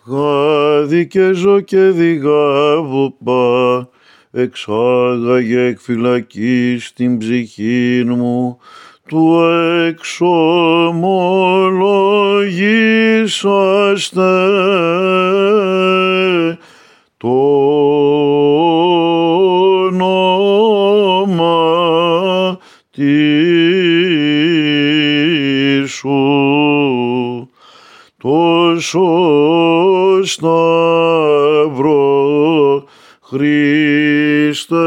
Γάδι και ζω και διγάβοπα, εξάγαγε εκ φυλακής την ψυχήν μου, του εξομολογήσαστε το όνομα της σου. Τόσο Σταύρο Χριστέ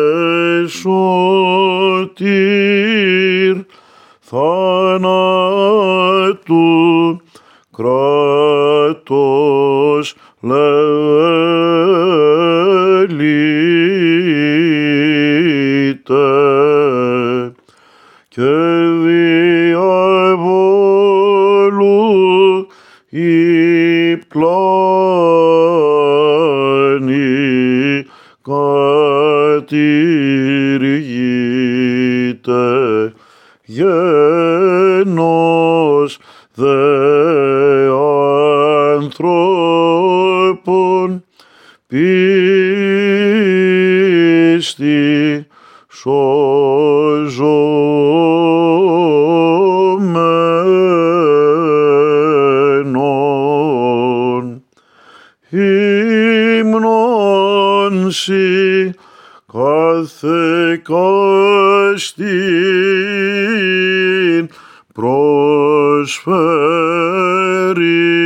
σωτήρ, θανάτου κράτος λελείτε και διαβόλου η πλάνη κατηργείται, γένος δε ανθρώπων πίστη σωζομένων. Ύμνον σοι καθεκάστην προσφέρει